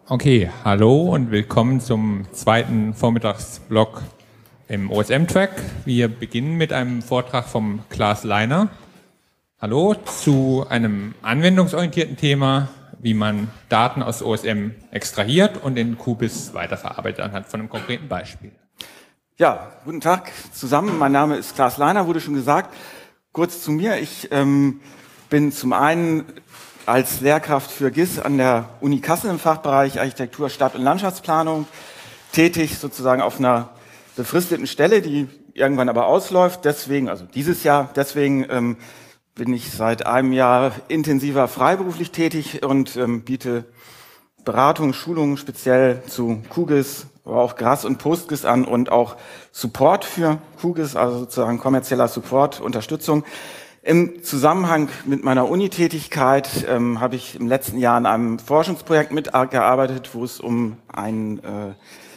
Okay, hallo und willkommen zum zweiten Vormittagsblock im OSM-Track. Wir beginnen mit einem Vortrag vom Klaas Leiner. Hallo, zu einem anwendungsorientierten Thema, wie man Daten aus OSM extrahiert und in QGIS weiterverarbeitet anhand von einem konkreten Beispiel. Ja, guten Tag zusammen. Mein Name ist Klaas Leiner, wurde schon gesagt. Kurz zu mir. Ich bin zum einen als Lehrkraft für GIS an der Uni Kassel im Fachbereich Architektur, Stadt- und Landschaftsplanung tätig, sozusagen auf einer befristeten Stelle, die irgendwann aber ausläuft. Deswegen, also dieses Jahr, deswegen bin ich seit einem Jahr intensiver freiberuflich tätig und biete Beratung, Schulungen speziell zu QGIS, aber auch GRASS und PostGIS an und auch Support für QGIS, also sozusagen kommerzieller Support, Unterstützung. Im Zusammenhang mit meiner Uni-Tätigkeit habe ich im letzten Jahr an einem Forschungsprojekt mitgearbeitet, wo es um eine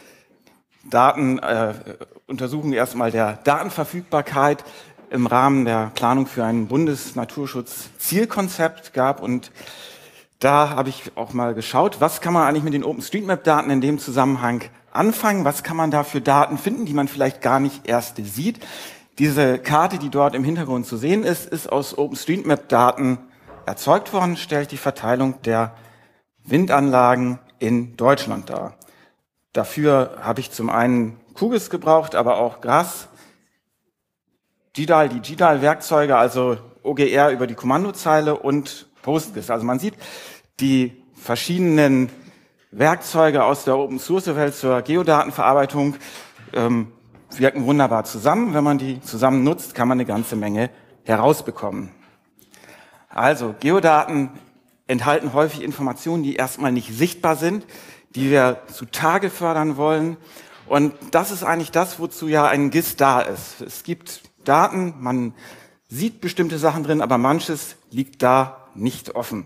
Untersuchung erstmal der Datenverfügbarkeit im Rahmen der Planung für ein Bundesnaturschutzzielkonzept gab. Und da habe ich auch mal geschaut, was kann man eigentlich mit den OpenStreetMap-Daten in dem Zusammenhang anfangen? Was kann man da für Daten finden, die man vielleicht gar nicht erst sieht? Diese Karte, die dort im Hintergrund zu sehen ist, ist aus OpenStreetMap-Daten erzeugt worden, stellt die Verteilung der Windanlagen in Deutschland dar. Dafür habe ich zum einen QGIS gebraucht, aber auch GRASS, GDAL, die GDAL-Werkzeuge, also OGR über die Kommandozeile und PostGIS. Also man sieht, die verschiedenen Werkzeuge aus der Open-Source-Welt zur Geodatenverarbeitung wirken wunderbar zusammen. Wenn man die zusammen nutzt, kann man eine ganze Menge herausbekommen. Also Geodaten enthalten häufig Informationen, die erstmal nicht sichtbar sind, die wir zutage fördern wollen. Und das ist eigentlich das, wozu ja ein GIS da ist. Es gibt Daten, man sieht bestimmte Sachen drin, aber manches liegt da nicht offen.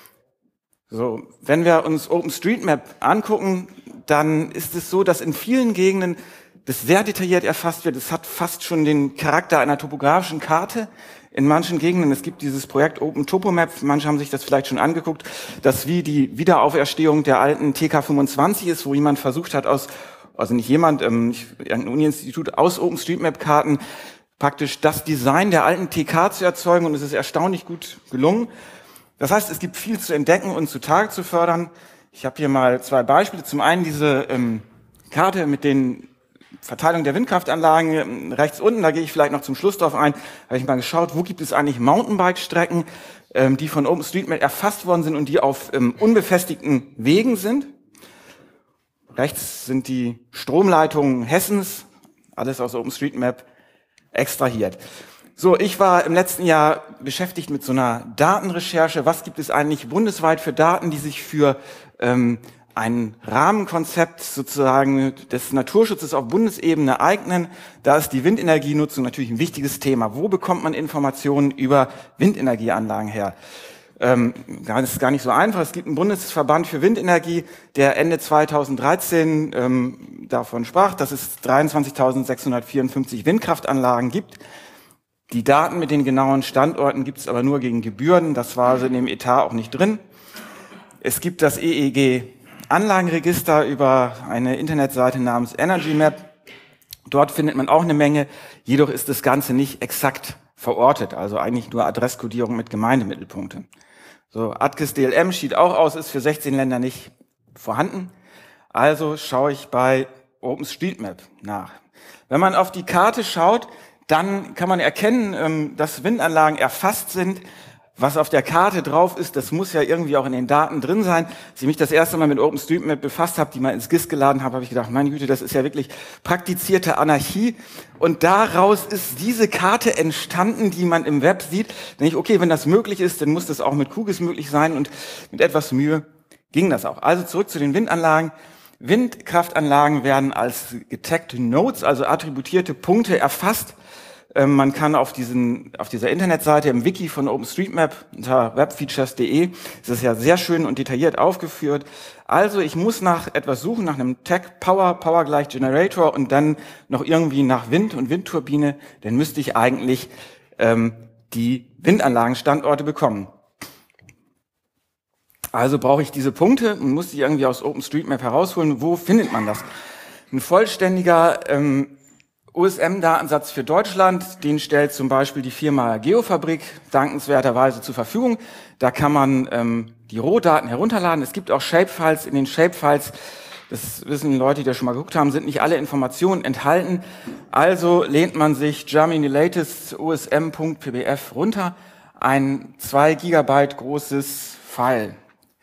So, wenn wir uns OpenStreetMap angucken, dann ist es so, dass in vielen Gegenden das sehr detailliert erfasst wird. Es hat fast schon den Charakter einer topografischen Karte in manchen Gegenden. Es gibt dieses Projekt OpenTopomap, manche haben sich das vielleicht schon angeguckt, das wie die Wiederauferstehung der alten TK25 ist, wo jemand versucht hat, irgendein Uni-Institut aus OpenStreetMap-Karten praktisch das Design der alten TK zu erzeugen, und es ist erstaunlich gut gelungen. Das heißt, es gibt viel zu entdecken und zutage zu fördern. Ich habe hier mal zwei Beispiele. Zum einen diese Karte mit den Verteilung der Windkraftanlagen rechts unten, da gehe ich vielleicht noch zum Schluss drauf ein, habe ich mal geschaut, wo gibt es eigentlich Mountainbike-Strecken, die von OpenStreetMap erfasst worden sind und die auf unbefestigten Wegen sind. Rechts sind die Stromleitungen Hessens, alles aus OpenStreetMap extrahiert. So, ich war im letzten Jahr beschäftigt mit so einer Datenrecherche. Was gibt es eigentlich bundesweit für Daten, die sich für ein Rahmenkonzept sozusagen des Naturschutzes auf Bundesebene eignen? Da ist die Windenergienutzung natürlich ein wichtiges Thema. Wo bekommt man Informationen über Windenergieanlagen her? Das ist gar nicht so einfach. Es gibt einen Bundesverband für Windenergie, der Ende 2013 davon sprach, dass es 23.654 Windkraftanlagen gibt. Die Daten mit den genauen Standorten gibt es aber nur gegen Gebühren. Das war also in dem Etat auch nicht drin. Es gibt das EEG-Anlagenregister über eine Internetseite namens EnergyMap. Dort findet man auch eine Menge. Jedoch ist das Ganze nicht exakt verortet, also eigentlich nur Adresskodierung mit Gemeindemittelpunkten. So, ATKIS DLM schied auch aus, ist für 16 Länder nicht vorhanden. Also schaue ich bei OpenStreetMap nach. Wenn man auf die Karte schaut, dann kann man erkennen, dass Windanlagen erfasst sind. Was auf der Karte drauf ist, das muss ja irgendwie auch in den Daten drin sein. Als ich mich das erste Mal mit OpenStreetMap befasst habe, die mal ins GIS geladen habe, habe ich gedacht, meine Güte, das ist ja wirklich praktizierte Anarchie. Und daraus ist diese Karte entstanden, die man im Web sieht. Da denke ich, okay, wenn das möglich ist, dann muss das auch mit QGIS möglich sein. Und mit etwas Mühe ging das auch. Also zurück zu den Windanlagen. Windkraftanlagen werden als getaggte Nodes, also attributierte Punkte, erfasst. Man kann auf dieser Internetseite im Wiki von OpenStreetMap unter webfeatures.de, das ist ja sehr schön und detailliert aufgeführt. Also ich muss nach etwas suchen, nach einem Tag Power gleich Generator und dann noch irgendwie nach Wind und Windturbine, dann müsste ich eigentlich die Windanlagenstandorte bekommen. Also brauche ich diese Punkte und muss die irgendwie aus OpenStreetMap herausholen. Wo findet man das? Ein vollständiger OSM-Datensatz für Deutschland, den stellt zum Beispiel die Firma Geofabrik dankenswerterweise zur Verfügung. Da kann man die Rohdaten herunterladen. Es gibt auch Shapefiles. In den Shapefiles, das wissen Leute, die da schon mal geguckt haben, sind nicht alle Informationen enthalten. Also lehnt man sich Germany Latest OSM.pbf runter, ein 2 Gigabyte großes File.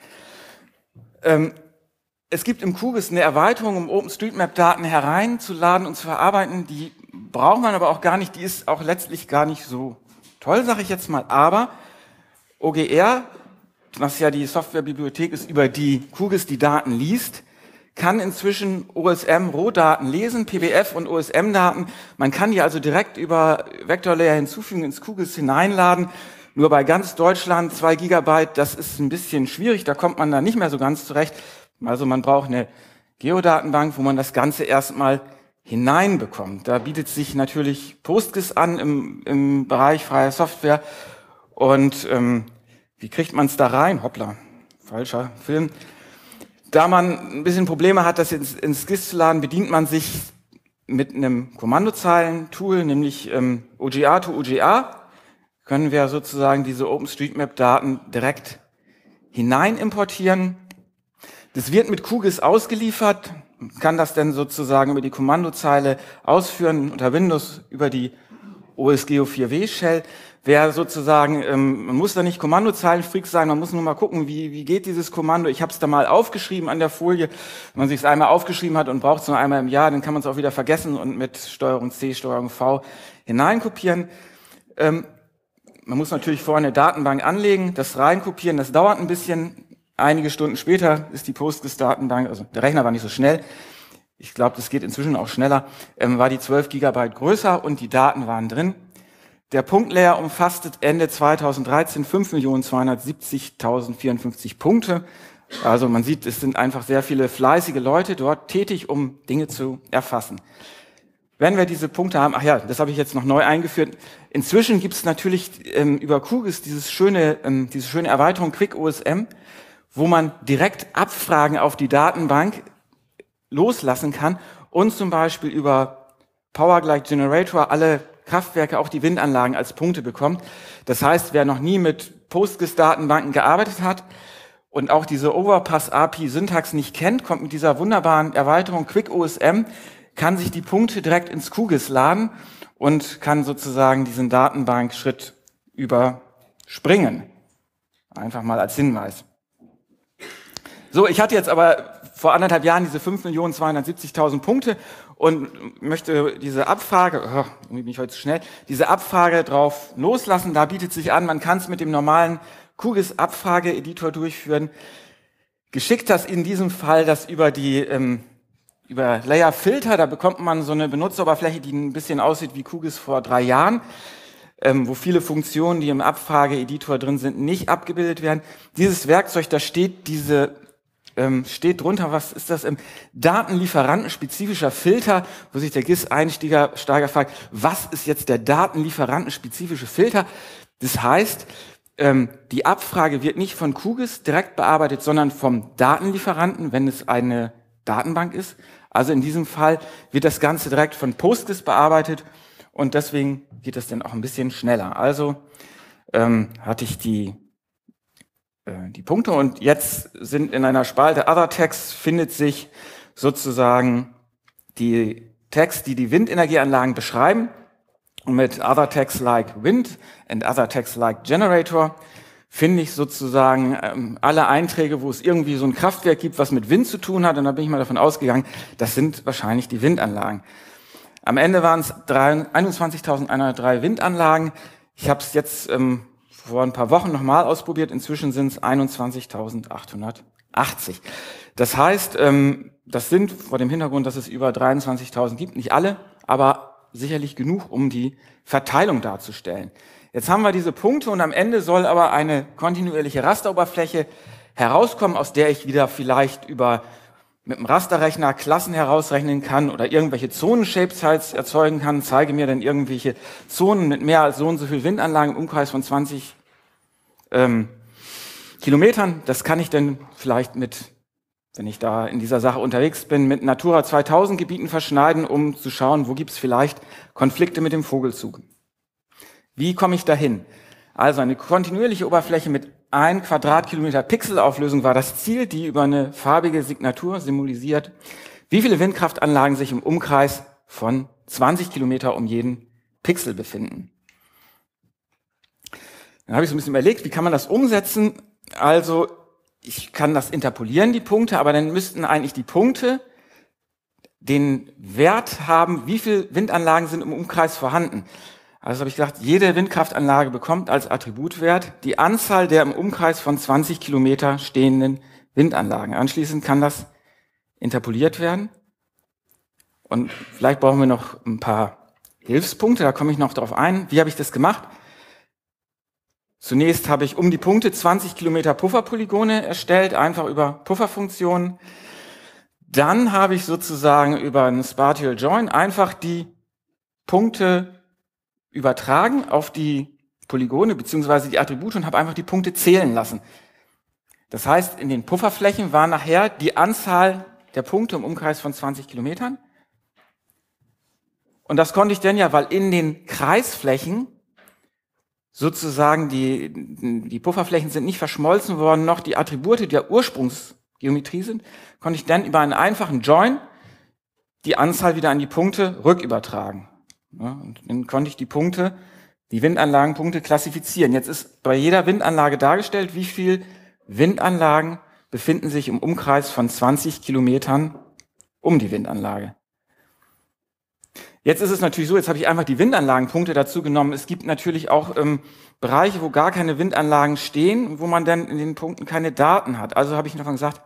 Es gibt im QGIS eine Erweiterung, um OpenStreetMap-Daten hereinzuladen und zu verarbeiten. Die braucht man aber auch gar nicht. Die ist auch letztlich gar nicht so toll, sage ich jetzt mal. Aber OGR, was ja die Softwarebibliothek ist, über die QGIS die Daten liest, kann inzwischen OSM-Rohdaten lesen, PBF und OSM-Daten. Man kann die also direkt über Vector Layer hinzufügen, ins QGIS hineinladen. Nur bei ganz Deutschland 2 Gigabyte, das ist ein bisschen schwierig, da kommt man dann nicht mehr so ganz zurecht. Also man braucht eine Geodatenbank, wo man das Ganze erstmal hineinbekommt. Da bietet sich natürlich PostGIS an im Bereich freier Software. Und wie kriegt man es da rein? Hoppla, falscher Film. Da man ein bisschen Probleme hat, das ins GIS zu laden, bedient man sich mit einem Kommandozeilen-Tool, nämlich OGA to OGA. Können wir sozusagen diese OpenStreetMap-Daten direkt hinein importieren. Das wird mit QGIS ausgeliefert, kann das dann sozusagen über die Kommandozeile ausführen, unter Windows über die OSGeo4W-Shell. Wer sozusagen, man muss da nicht Kommandozeilenfreak sein, man muss nur mal gucken, wie geht dieses Kommando. Ich habe es da mal aufgeschrieben an der Folie. Wenn man sich es einmal aufgeschrieben hat und braucht es nur einmal im Jahr, dann kann man es auch wieder vergessen und mit Steuerung C, Steuerung V hineinkopieren. Man muss natürlich vorher eine Datenbank anlegen, das reinkopieren, das dauert ein bisschen. Einige Stunden später ist die PostGIS-Datenbank, also der Rechner war nicht so schnell, ich glaube, das geht inzwischen auch schneller, war die 12 Gigabyte größer und die Daten waren drin. Der Punktlayer umfasste Ende 2013 5.270.054 Punkte. Also man sieht, es sind einfach sehr viele fleißige Leute dort tätig, um Dinge zu erfassen. Wenn wir diese Punkte haben, ach ja, das habe ich jetzt noch neu eingeführt. Inzwischen gibt es natürlich über QGIS diese schöne Erweiterung QuickOSM, wo man direkt Abfragen auf die Datenbank loslassen kann und zum Beispiel über PowerGlide Generator alle Kraftwerke, auch die Windanlagen als Punkte bekommt. Das heißt, wer noch nie mit PostGIS-Datenbanken gearbeitet hat und auch diese Overpass-API-Syntax nicht kennt, kommt mit dieser wunderbaren Erweiterung QuickOSM, kann sich die Punkte direkt ins QGIS laden und kann sozusagen diesen Datenbankschritt überspringen. Einfach mal als Hinweis. So, ich hatte jetzt aber vor 1,5 Jahren diese 5.270.000 Punkte und möchte diese Abfrage, bin ich heute zu schnell, diese Abfrage drauf loslassen. Da bietet sich an, man kann es mit dem normalen QGIS-Abfrage-Editor durchführen. Geschickt das in diesem Fall das über Layer Filter, da bekommt man so eine Benutzeroberfläche, die ein bisschen aussieht wie QGIS vor 3 Jahren, wo viele Funktionen, die im Abfrage-Editor drin sind, nicht abgebildet werden. Dieses Werkzeug, da steht steht drunter, was ist das? Datenlieferantenspezifischer Filter, wo sich der GIS-Einsteiger fragt, was ist jetzt der datenlieferantenspezifische Filter? Das heißt, die Abfrage wird nicht von QGIS direkt bearbeitet, sondern vom Datenlieferanten, wenn es eine Datenbank ist. Also in diesem Fall wird das Ganze direkt von PostGIS bearbeitet und deswegen geht das dann auch ein bisschen schneller. Also hatte ich die Punkte und jetzt sind in einer Spalte Other Text findet sich sozusagen die Text, die die Windenergieanlagen beschreiben und mit Other Text like Wind and Other Text like Generator finde ich sozusagen alle Einträge, wo es irgendwie so ein Kraftwerk gibt, was mit Wind zu tun hat und da bin ich mal davon ausgegangen, das sind wahrscheinlich die Windanlagen. Am Ende waren es 21.103 Windanlagen. Ich habe es jetzt vor ein paar Wochen nochmal ausprobiert. Inzwischen sind es 21.880. Das heißt, das sind vor dem Hintergrund, dass es über 23.000 gibt, nicht alle, aber sicherlich genug, um die Verteilung darzustellen. Jetzt haben wir diese Punkte und am Ende soll aber eine kontinuierliche Rasteroberfläche herauskommen, aus der ich wieder vielleicht mit dem Rasterrechner Klassen herausrechnen kann oder irgendwelche Zonen-Shapesites erzeugen kann, zeige mir dann irgendwelche Zonen mit mehr als so und so viel Windanlagen im Umkreis von 20 Kilometern. Das kann ich dann vielleicht wenn ich da in dieser Sache unterwegs bin, mit Natura 2000 Gebieten verschneiden, um zu schauen, wo gibt es vielleicht Konflikte mit dem Vogelzug. Wie komme ich dahin? Also eine kontinuierliche Oberfläche mit 1 Quadratkilometer Pixelauflösung war das Ziel, die über eine farbige Signatur symbolisiert, wie viele Windkraftanlagen sich im Umkreis von 20 Kilometer um jeden Pixel befinden. Dann habe ich so ein bisschen überlegt, wie kann man das umsetzen? Also ich kann das interpolieren, die Punkte, aber dann müssten eigentlich die Punkte den Wert haben, wie viele Windanlagen sind im Umkreis vorhanden. Also habe ich gedacht, jede Windkraftanlage bekommt als Attributwert die Anzahl der im Umkreis von 20 Kilometer stehenden Windanlagen. Anschließend kann das interpoliert werden. Und vielleicht brauchen wir noch ein paar Hilfspunkte, da komme ich noch drauf ein. Wie habe ich das gemacht? Zunächst habe ich um die Punkte 20 Kilometer Pufferpolygone erstellt, einfach über Pufferfunktionen. Dann habe ich sozusagen über einen Spatial Join einfach die Punkte übertragen auf die Polygone bzw. die Attribute und habe einfach die Punkte zählen lassen. Das heißt, in den Pufferflächen war nachher die Anzahl der Punkte im Umkreis von 20 Kilometern. Und das konnte ich dann ja, weil in den Kreisflächen sozusagen die Pufferflächen sind nicht verschmolzen worden, noch die Attribute der Ursprungsgeometrie sind, konnte ich dann über einen einfachen Join die Anzahl wieder an die Punkte rückübertragen. Ja, und dann konnte ich die Windanlagenpunkte klassifizieren. Jetzt ist bei jeder Windanlage dargestellt, wie viel Windanlagen befinden sich im Umkreis von 20 Kilometern um die Windanlage. Jetzt ist es natürlich so, jetzt habe ich einfach die Windanlagenpunkte dazu genommen. Es gibt natürlich auch Bereiche, wo gar keine Windanlagen stehen, wo man dann in den Punkten keine Daten hat. Also habe ich noch gesagt,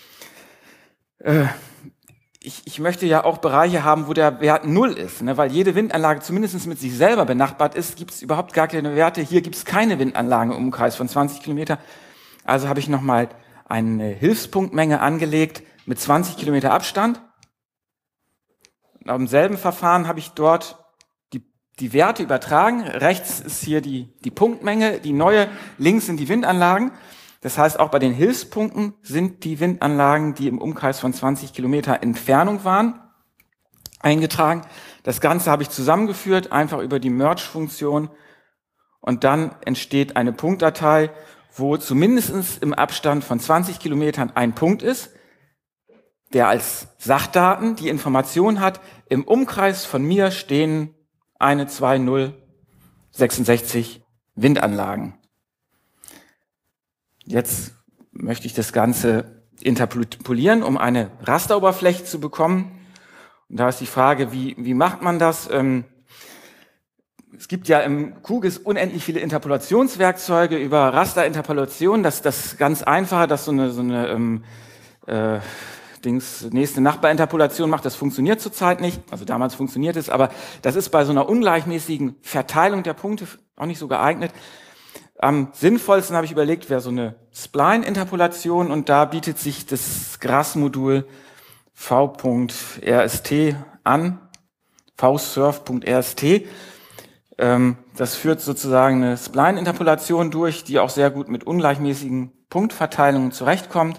ich möchte ja auch Bereiche haben, wo der Wert 0 ist, ne? Weil jede Windanlage zumindest mit sich selber benachbart ist, gibt es überhaupt gar keine Werte. Hier gibt es keine Windanlagen im Umkreis von 20 Kilometer. Also habe ich nochmal eine Hilfspunktmenge angelegt mit 20 Kilometer Abstand. Nach demselben Verfahren habe ich dort die Werte übertragen. Rechts ist hier die Punktmenge, die neue, links sind die Windanlagen. Das heißt, auch bei den Hilfspunkten sind die Windanlagen, die im Umkreis von 20 Kilometer Entfernung waren, eingetragen. Das Ganze habe ich zusammengeführt, einfach über die Merge-Funktion. Und dann entsteht eine Punktdatei, wo zumindest im Abstand von 20 Kilometern ein Punkt ist, der als Sachdaten die Information hat, im Umkreis von mir stehen 1, 2, 0, 66 Windanlagen. Jetzt möchte ich das Ganze interpolieren, um eine Rasteroberfläche zu bekommen. Und da ist die Frage, wie macht man das? Es gibt ja im QGIS unendlich viele Interpolationswerkzeuge über Rasterinterpolation. Das ganz einfache, das so eine nächste Nachbarinterpolation macht, das funktioniert zurzeit nicht. Also damals funktioniert es, aber das ist bei so einer ungleichmäßigen Verteilung der Punkte auch nicht so geeignet. Am sinnvollsten habe ich überlegt, wäre so eine Spline-Interpolation und da bietet sich das GRASS-Modul v.rst an, vsurf.rst. Das führt sozusagen eine Spline-Interpolation durch, die auch sehr gut mit ungleichmäßigen Punktverteilungen zurechtkommt.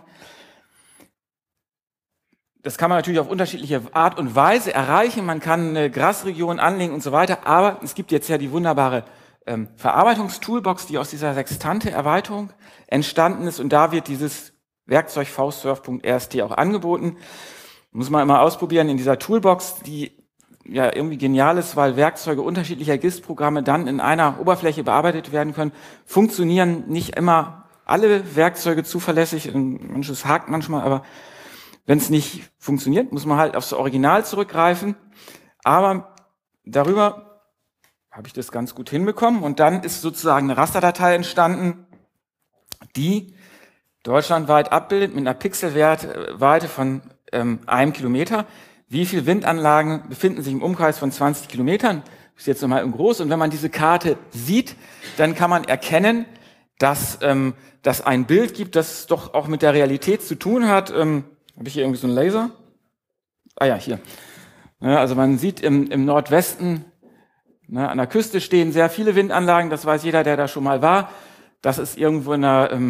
Das kann man natürlich auf unterschiedliche Art und Weise erreichen. Man kann eine GRASS-Region anlegen und so weiter. Aber es gibt jetzt ja die wunderbare Verarbeitungstoolbox, die aus dieser Sextante-Erweiterung entstanden ist. Und da wird dieses Werkzeug vsurf.rst auch angeboten. Muss man immer ausprobieren in dieser Toolbox, die ja irgendwie genial ist, weil Werkzeuge unterschiedlicher GIS-Programme dann in einer Oberfläche bearbeitet werden können. Funktionieren nicht immer alle Werkzeuge zuverlässig. Manches hakt manchmal, aber wenn es nicht funktioniert, muss man halt aufs Original zurückgreifen. Aber darüber habe ich das ganz gut hinbekommen. Und dann ist sozusagen eine Rasterdatei entstanden, die deutschlandweit abbildet mit einer Pixelweite von 1 Kilometer. Wie viele Windanlagen befinden sich im Umkreis von 20 Kilometern? Das ist jetzt nochmal im Groß. Und wenn man diese Karte sieht, dann kann man erkennen, dass das ein Bild gibt, das doch auch mit der Realität zu tun hat. Habe ich hier irgendwie so einen Laser? Ah ja, hier. Ja, also man sieht im Nordwesten, an der Küste stehen sehr viele Windanlagen. Das weiß jeder, der da schon mal war. Das ist irgendwo in einer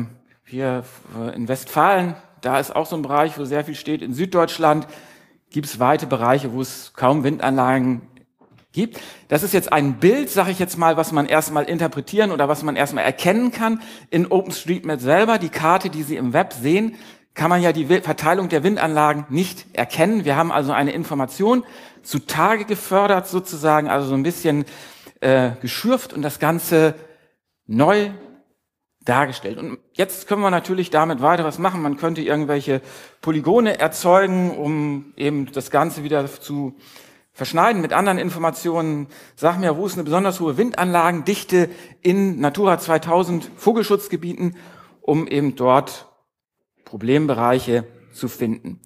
Hier in Westfalen, da ist auch so ein Bereich, wo sehr viel steht. In Süddeutschland gibt es weite Bereiche, wo es kaum Windanlagen gibt. Das ist jetzt ein Bild, sage ich jetzt mal, was man erstmal interpretieren oder was man erstmal erkennen kann. In OpenStreetMap selber, die Karte, die Sie im Web sehen, kann man ja die Verteilung der Windanlagen nicht erkennen. Wir haben also eine Information zutage gefördert sozusagen, also so ein bisschen geschürft und das Ganze neu dargestellt. Und jetzt können wir natürlich damit weiter was machen. Man könnte irgendwelche Polygone erzeugen, um eben das Ganze wieder zu verschneiden mit anderen Informationen. Sag mir, wo ist eine besonders hohe Windanlagendichte in Natura 2000 Vogelschutzgebieten, um eben dort Problembereiche zu finden.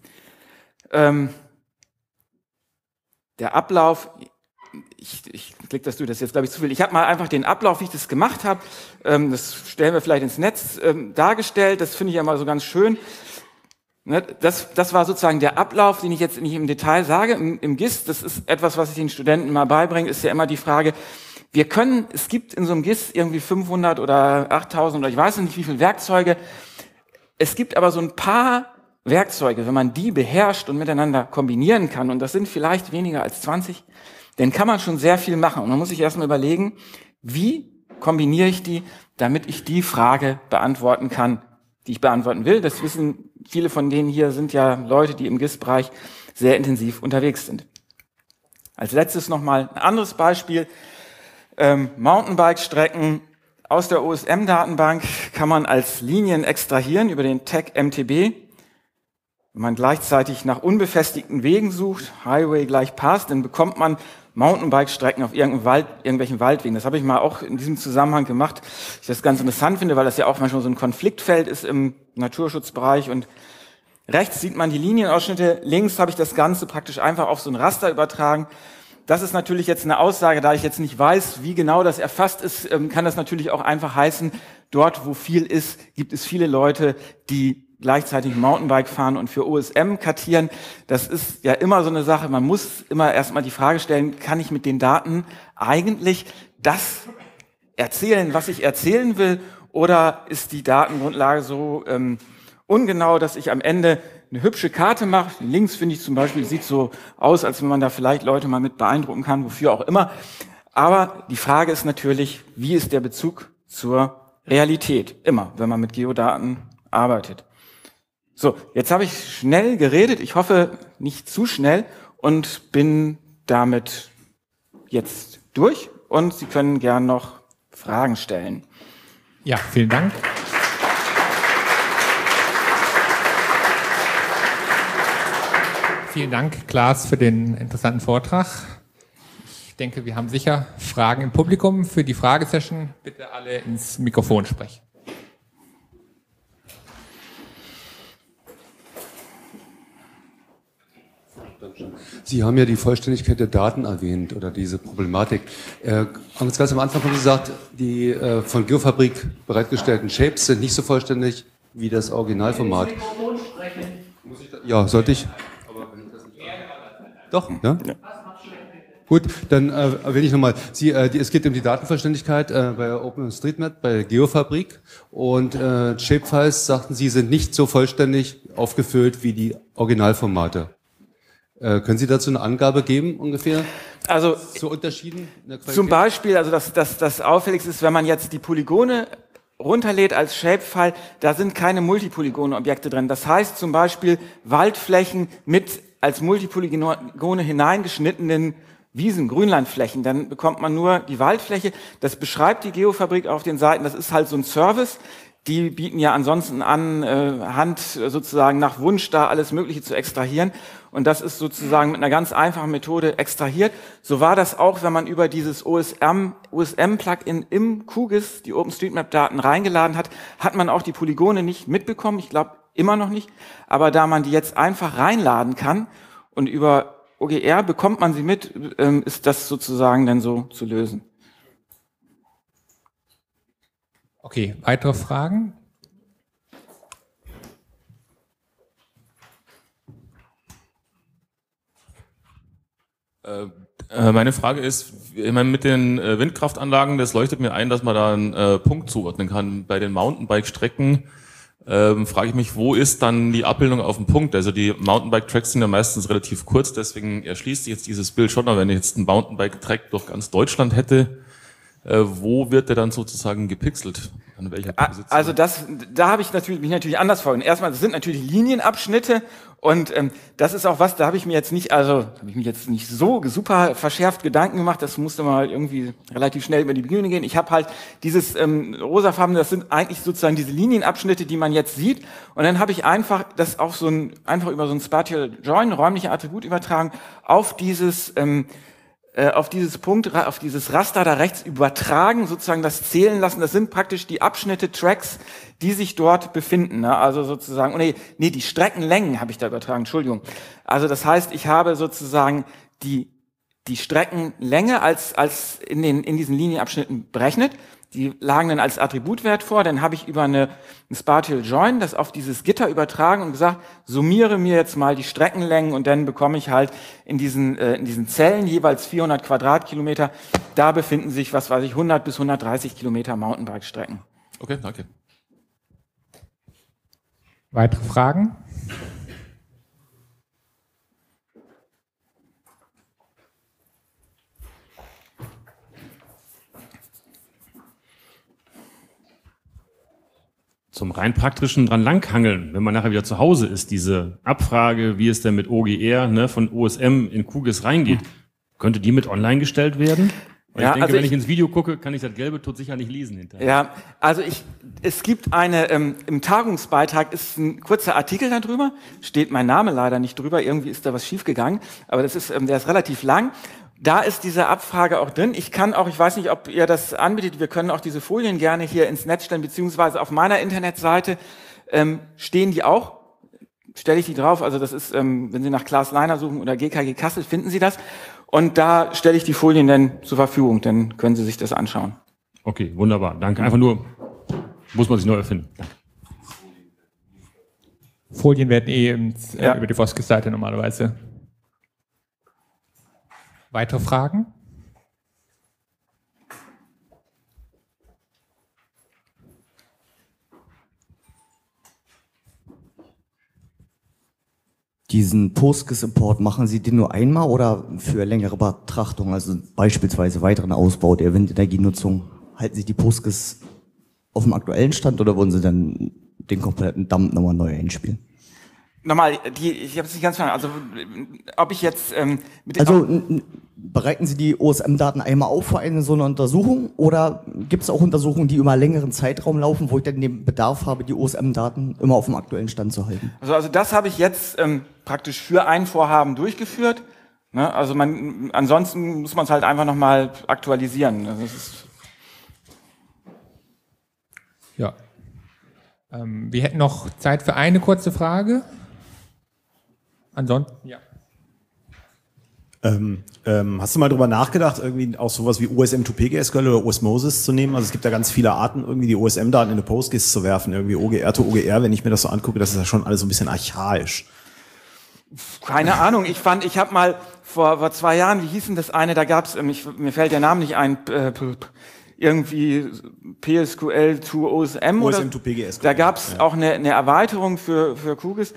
Der Ablauf, ich klicke das durch, das ist jetzt, glaube ich, zu viel. Ich habe mal einfach den Ablauf, wie ich das gemacht habe, das stellen wir vielleicht ins Netz, dargestellt. Das finde ich ja mal so ganz schön. Ne, das war sozusagen der Ablauf, den ich jetzt nicht im Detail sage. Im GIS, das ist etwas, was ich den Studenten mal beibringe, ist ja immer die Frage, es gibt in so einem GIS irgendwie 500 oder 8000 oder ich weiß nicht wie viele Werkzeuge. Es gibt aber so ein paar Werkzeuge, wenn man die beherrscht und miteinander kombinieren kann, und das sind vielleicht weniger als 20, dann kann man schon sehr viel machen. Und man muss sich erstmal überlegen, wie kombiniere ich die, damit ich die Frage beantworten kann, die ich beantworten will. Das wissen viele von denen hier, sind ja Leute, die im GIS-Bereich sehr intensiv unterwegs sind. Als letztes nochmal ein anderes Beispiel. Mountainbike-Strecken aus der OSM-Datenbank kann man als Linien extrahieren über den Tag MTB. Wenn man gleichzeitig nach unbefestigten Wegen sucht, Highway gleich Pass, dann bekommt man Mountainbike-Strecken auf irgendwelchen Waldwegen. Das habe ich mal auch in diesem Zusammenhang gemacht. Ich das ganz interessant finde, weil das ja auch manchmal so ein Konfliktfeld ist im Naturschutzbereich. Und rechts sieht man die Linienausschnitte, links habe ich das Ganze praktisch einfach auf so ein Raster übertragen. Das ist natürlich jetzt eine Aussage, da ich jetzt nicht weiß, wie genau das erfasst ist, kann das natürlich auch einfach heißen, dort wo viel ist, gibt es viele Leute, die gleichzeitig Mountainbike fahren und für OSM kartieren. Das ist ja immer so eine Sache, man muss immer erstmal die Frage stellen, kann ich mit den Daten eigentlich das erzählen, was ich erzählen will, oder ist die Datengrundlage so ungenau, dass ich am Ende eine hübsche Karte mache. Links finde ich zum Beispiel, sieht so aus, als wenn man da vielleicht Leute mal mit beeindrucken kann, wofür auch immer. Aber die Frage ist natürlich, wie ist der Bezug zur Realität? Immer, wenn man mit Geodaten arbeitet. So, jetzt habe ich schnell geredet, ich hoffe nicht zu schnell, und bin damit jetzt durch, und Sie können gern noch Fragen stellen. Ja, vielen Dank. Vielen Dank, Klaas, für den interessanten Vortrag. Ich denke, wir haben sicher Fragen im Publikum. Für die Fragesession bitte alle ins Mikrofon sprechen. Sie haben ja die Vollständigkeit der Daten erwähnt oder diese Problematik. Ganz am Anfang haben Sie gesagt, die von Geofabrik bereitgestellten Shapes sind nicht so vollständig wie das Originalformat. Ja, sollte ich? Doch, ja? Ja. Gut, dann erwähne ich nochmal. Es geht um die Datenvollständigkeit bei OpenStreetMap, bei Geofabrik, und Shapefiles, sagten Sie, sind nicht so vollständig aufgefüllt wie die Originalformate. Können Sie dazu eine Angabe geben, ungefähr? Also, zu Unterschieden in der Qualität? Zum Beispiel, also das Auffälligste ist, wenn man jetzt die Polygone runterlädt als Shapefile, da sind keine Multipolygone-Objekte drin. Das heißt zum Beispiel Waldflächen mit als Multipolygone hineingeschnittenen Wiesen, Grünlandflächen. Dann bekommt man nur die Waldfläche. Das beschreibt die Geofabrik auf den Seiten. Das ist halt so ein Service. Die bieten ja ansonsten an, Hand sozusagen nach Wunsch da alles Mögliche zu extrahieren. Und das ist sozusagen mit einer ganz einfachen Methode extrahiert. So war das auch, wenn man über dieses OSM-Plugin im QGIS die OpenStreetMap-Daten reingeladen hat, hat man auch die Polygone nicht mitbekommen. Ich glaube, immer noch nicht. Aber da man die jetzt einfach reinladen kann und über OGR bekommt man sie mit, ist das sozusagen dann so zu lösen. Okay, weitere Fragen? Meine Frage ist, ich meine, mit den Windkraftanlagen, das leuchtet mir ein, dass man da einen Punkt zuordnen kann. Bei den Mountainbike-Strecken frage ich mich, wo ist dann die Abbildung auf dem Punkt? Also die Mountainbike-Tracks sind ja meistens relativ kurz, deswegen erschließt sich jetzt dieses Bild schon, aber wenn ich jetzt einen Mountainbike-Track durch ganz Deutschland hätte, wo wird der dann sozusagen gepixelt? An welcher Position? Also da habe ich mich natürlich anders vorgestellt. Erstmal, das sind natürlich Linienabschnitte und das ist auch was, da habe ich mir jetzt nicht so super verschärft Gedanken gemacht, das musste mal irgendwie relativ schnell über die Bühne gehen. Ich habe halt dieses rosafarbene, das sind eigentlich sozusagen diese Linienabschnitte, die man jetzt sieht, und dann habe ich einfach das auf einfach über so ein Spatial Join, räumliche Attribut übertragen, auf dieses Raster da rechts übertragen, sozusagen das zählen lassen. Das sind praktisch die Abschnitte, Tracks, die sich dort befinden. Ne? Also sozusagen, die Streckenlängen habe ich da übertragen, Entschuldigung. Also das heißt, ich habe sozusagen die Streckenlänge als in diesen Linienabschnitten berechnet. Die lagen dann als Attributwert vor, dann habe ich über einen Spatial Join das auf dieses Gitter übertragen und gesagt, summiere mir jetzt mal die Streckenlängen, und dann bekomme ich halt in diesen Zellen jeweils 400 Quadratkilometer, da befinden sich, 100 bis 130 Kilometer Mountainbike-Strecken. Okay, danke. Weitere Fragen? Zum rein praktischen dran langhangeln, wenn man nachher wieder zu Hause ist, diese Abfrage, wie es denn mit OGR von OSM in QGIS reingeht, könnte die mit online gestellt werden? Weil ich denke, wenn ich ins Video gucke, kann ich das Gelbe tot sicher nicht lesen hinterher. Ja, also es gibt im Tagungsbeitrag ist ein kurzer Artikel darüber, steht mein Name leider nicht drüber, irgendwie ist da was schiefgegangen, aber der ist relativ lang. Da ist diese Abfrage auch drin. Ich weiß nicht, ob ihr das anbietet, wir können auch diese Folien gerne hier ins Netz stellen, beziehungsweise auf meiner Internetseite stehen die auch, stelle ich die drauf, also das ist, wenn Sie nach Klaas Leiner suchen oder GKG Kassel, finden Sie das, und da stelle ich die Folien dann zur Verfügung, dann können Sie sich das anschauen. Okay, wunderbar, danke. Einfach nur, muss man sich neu erfinden. Danke. Folien werden über die Voskis-Seite normalerweise. Weitere Fragen? Diesen PostGIS-Import, machen Sie den nur einmal oder für längere Betrachtung, also beispielsweise weiteren Ausbau der Windenergienutzung? Halten Sie die PostGIS auf dem aktuellen Stand oder wollen Sie dann den kompletten Dump nochmal neu einspielen? Nochmal, ich habe es nicht ganz verstanden. Also, ob ich jetzt bereiten Sie die OSM-Daten einmal auf für eine so eine Untersuchung oder gibt es auch Untersuchungen, die über einen längeren Zeitraum laufen, wo ich dann den Bedarf habe, die OSM-Daten immer auf dem aktuellen Stand zu halten? Also das habe ich jetzt praktisch für ein Vorhaben durchgeführt. Ne? Also ansonsten muss man es halt einfach nochmal aktualisieren. Also das ist ja. Wir hätten noch Zeit für eine kurze Frage. Ansonsten, ja. Hast du mal drüber nachgedacht, irgendwie auch sowas wie OSM to PGSQL oder Osmosis zu nehmen? Also es gibt ja ganz viele Arten, irgendwie die OSM-Daten in eine PostGIS zu werfen, irgendwie OGR to OGR. Wenn ich mir das so angucke, das ist ja schon alles so ein bisschen archaisch. Keine Ahnung. Ich habe mal vor 2 Jahren, wie hieß denn das eine, da gab's, mir fällt der Name nicht ein, irgendwie PSQL to OSM oder OSM to PGSQL. Da gab's auch eine Erweiterung für QGIS.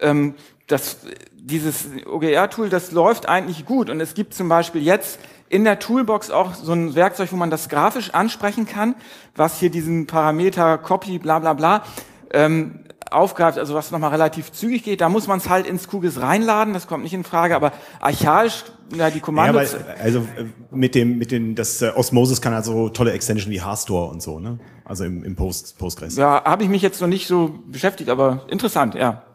Dieses OGR-Tool, das läuft eigentlich gut, und es gibt zum Beispiel jetzt in der Toolbox auch so ein Werkzeug, wo man das grafisch ansprechen kann, was hier diesen Parameter Copy bla bla bla aufgreift, also was nochmal relativ zügig geht. Da muss man es halt ins QGIS reinladen, das kommt nicht in Frage, aber archaisch, die Kommandos... Ja, das Osmosis kann also tolle Extension wie Harstor und so, ne? Also im Postgres. Ja, habe ich mich jetzt noch nicht so beschäftigt, aber interessant, ja.